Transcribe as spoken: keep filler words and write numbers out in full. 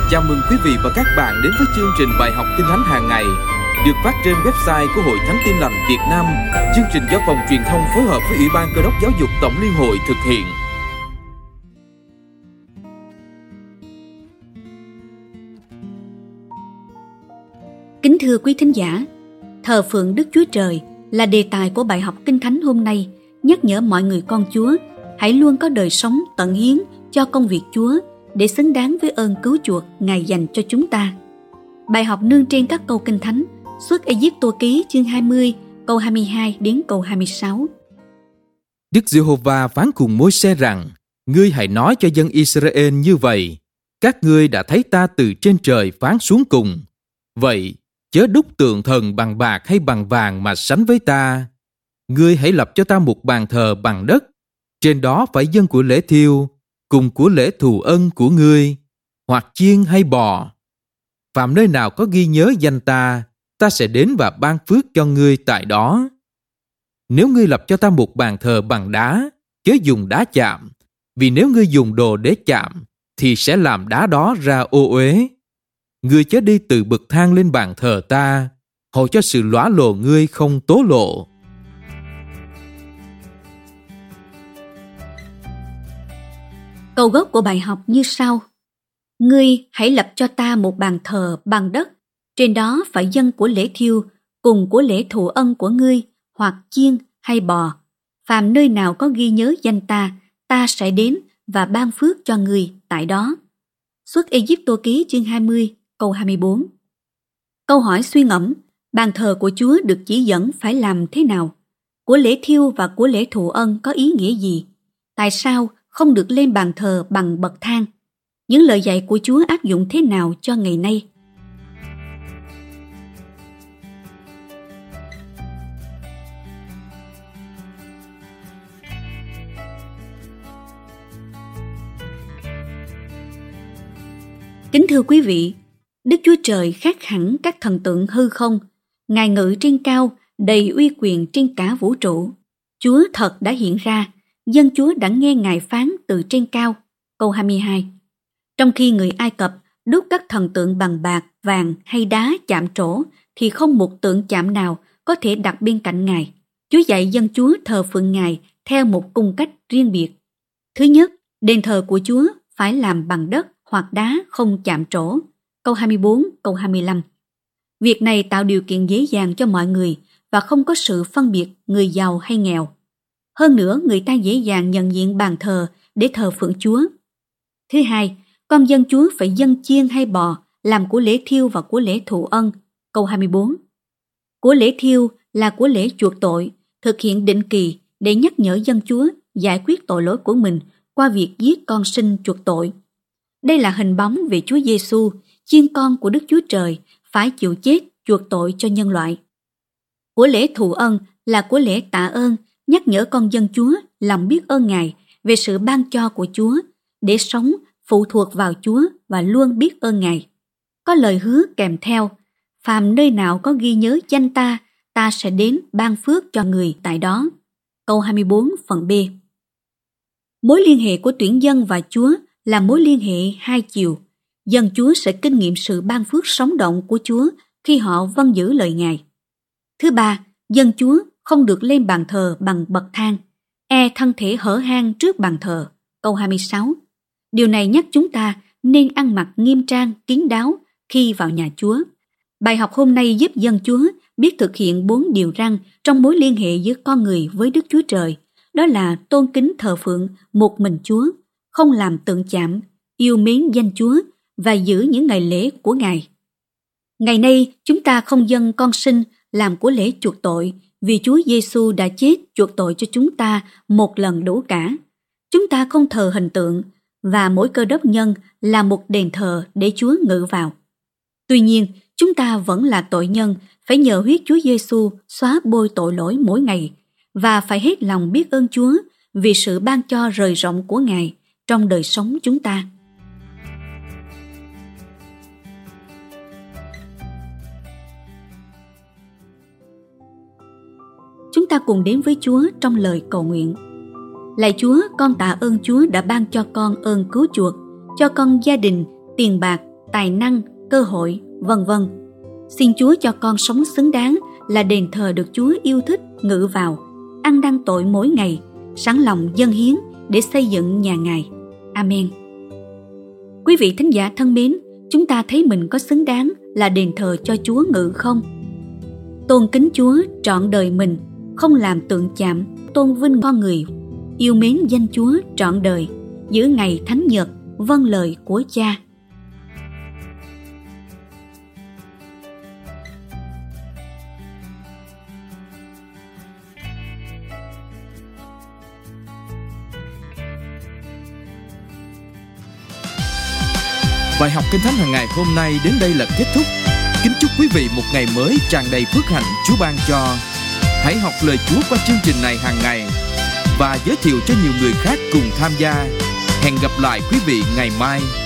Chào mừng quý vị và các bạn đến với chương trình bài học Kinh Thánh hàng ngày được phát trên website của Hội Thánh Tin Lành Việt Nam. Chương trình do Phòng Truyền thông phối hợp với Ủy ban Cơ đốc Giáo dục Tổng Liên hội thực hiện. Kính thưa quý thính giả, thờ phượng Đức Chúa Trời là đề tài của bài học Kinh Thánh hôm nay, nhắc nhở mọi người con Chúa hãy luôn có đời sống tận hiến cho công việc Chúa để xứng đáng với ơn cứu chuộc Ngài dành cho chúng ta. Bài học nương trên các câu Kinh Thánh Xuất Ê-díp-tô ký chương hai mươi câu hai mươi hai đến câu hai mươi sáu. Đức Giê-hô-va phán cùng Môi-se rằng: Ngươi hãy nói cho dân Israel như vậy: Các ngươi đã thấy ta từ trên trời phán xuống cùng. Vậy chớ đúc tượng thần bằng bạc hay bằng vàng mà sánh với ta. Ngươi hãy lập cho ta một bàn thờ bằng đất, trên đó phải dâng của lễ thiêu cùng của lễ thù ân của ngươi, hoặc chiên hay bò. Phạm nơi nào có ghi nhớ danh ta, ta sẽ đến và ban phước cho ngươi tại đó. Nếu ngươi lập cho ta một bàn thờ bằng đá, chớ dùng đá chạm, vì nếu ngươi dùng đồ để chạm, thì sẽ làm đá đó ra ô uế. Ngươi chớ đi từ bậc thang lên bàn thờ ta, hầu cho sự lõa lồ ngươi không tố lộ. Câu gốc của bài học như sau: Ngươi hãy lập cho ta một bàn thờ bằng đất, trên đó phải dâng của lễ thiêu cùng của lễ thụ ân của ngươi, hoặc chiên hay bò. Phàm nơi nào có ghi nhớ danh ta, ta sẽ đến và ban phước cho ngươi tại đó. Xuất Ê-díp-tô ký chương hai mươi câu hai mươi bốn. Câu hỏi suy ngẫm: bàn thờ của Chúa được chỉ dẫn phải làm thế nào? Của lễ thiêu và của lễ thụ ân có ý nghĩa gì? Tại sao không được lên bàn thờ bằng bậc thang? Những lời dạy của Chúa áp dụng thế nào cho ngày nay? Kính thưa quý vị, Đức Chúa Trời khác hẳn các thần tượng hư không. Ngài ngự trên cao, đầy uy quyền trên cả vũ trụ. Chúa thật đã hiện ra, dân Chúa đã nghe Ngài phán từ trên cao. Câu hai mươi hai. Trong khi người Ai Cập đúc các thần tượng bằng bạc, vàng hay đá chạm trổ, thì không một tượng chạm nào có thể đặt bên cạnh Ngài. Chúa dạy dân Chúa thờ phượng Ngài theo một cung cách riêng biệt. Thứ nhất, đền thờ của Chúa phải làm bằng đất hoặc đá không chạm trổ. Câu hai mươi bốn, câu hai mươi lăm. Việc này tạo điều kiện dễ dàng cho mọi người và không có sự phân biệt người giàu hay nghèo. Hơn nữa, người ta dễ dàng nhận diện bàn thờ để thờ phượng Chúa. Thứ hai, con dân Chúa phải dâng chiên hay bò làm của lễ thiêu và của lễ thụ ân. Câu hai mươi bốn. Của lễ thiêu là của lễ chuộc tội, thực hiện định kỳ để nhắc nhở dân Chúa giải quyết tội lỗi của mình qua việc giết con sinh chuộc tội. Đây là hình bóng về Chúa Giêsu, chiên con của Đức Chúa Trời, phải chịu chết chuộc tội cho nhân loại. Của lễ thụ ân là của lễ tạ ơn, nhắc nhở con dân Chúa lòng biết ơn Ngài về sự ban cho của Chúa, để sống phụ thuộc vào Chúa và luôn biết ơn Ngài. Có lời hứa kèm theo: phàm nơi nào có ghi nhớ danh ta, ta sẽ đến ban phước cho người tại đó. Câu hai mươi bốn phần B. Mối liên hệ của tuyển dân và Chúa là mối liên hệ hai chiều. Dân Chúa sẽ kinh nghiệm sự ban phước sống động của Chúa khi họ vâng giữ lời Ngài. Thứ ba, dân Chúa không được lên bàn thờ bằng bậc thang, e thân thể hở hang trước bàn thờ. Câu hai mươi sáu. Điều này nhắc chúng ta nên ăn mặc nghiêm trang, kín đáo khi vào nhà Chúa. Bài học hôm nay giúp dân Chúa biết thực hiện bốn điều răn trong mối liên hệ giữa con người với Đức Chúa Trời. Đó là tôn kính thờ phượng một mình Chúa, không làm tượng chạm, yêu mến danh Chúa và giữ những ngày lễ của Ngài. Ngày nay, chúng ta không dâng con sinh làm của lễ chuộc tội, vì Chúa Giêsu đã chết chuộc tội cho chúng ta một lần đủ cả. Chúng ta không thờ hình tượng, và mỗi Cơ Đốc nhân là một đền thờ để Chúa ngự vào. Tuy nhiên, chúng ta vẫn là tội nhân, phải nhờ huyết Chúa Giêsu xóa bôi tội lỗi mỗi ngày, và phải hết lòng biết ơn Chúa vì sự ban cho rời rộng của Ngài trong đời sống chúng ta. Chúng ta cùng đến với Chúa trong lời cầu nguyện. Lạy Chúa, con tạ ơn Chúa đã ban cho con ơn cứu chuộc, cho con gia đình, tiền bạc, tài năng, cơ hội, vân vân. Xin Chúa cho con sống xứng đáng là đền thờ được Chúa yêu thích ngự vào, ăn năn tội mỗi ngày, sẵn lòng dâng hiến để xây dựng nhà Ngài. Amen. Quý vị thính giả thân mến, chúng ta thấy mình có xứng đáng là đền thờ cho Chúa ngự không? Tôn kính Chúa trọn đời mình, không làm tượng chạm, tôn vinh con người, yêu mến danh Chúa trọn đời, giữ ngày thánh nhật, vâng lời của Cha. Bài học Kinh Thánh hàng ngày hôm nay đến đây là kết thúc. Kính chúc quý vị một ngày mới tràn đầy phước hạnh Chúa ban cho. Hãy học lời Chúa qua chương trình này hàng ngày và giới thiệu cho nhiều người khác cùng tham gia. Hẹn gặp lại quý vị ngày mai.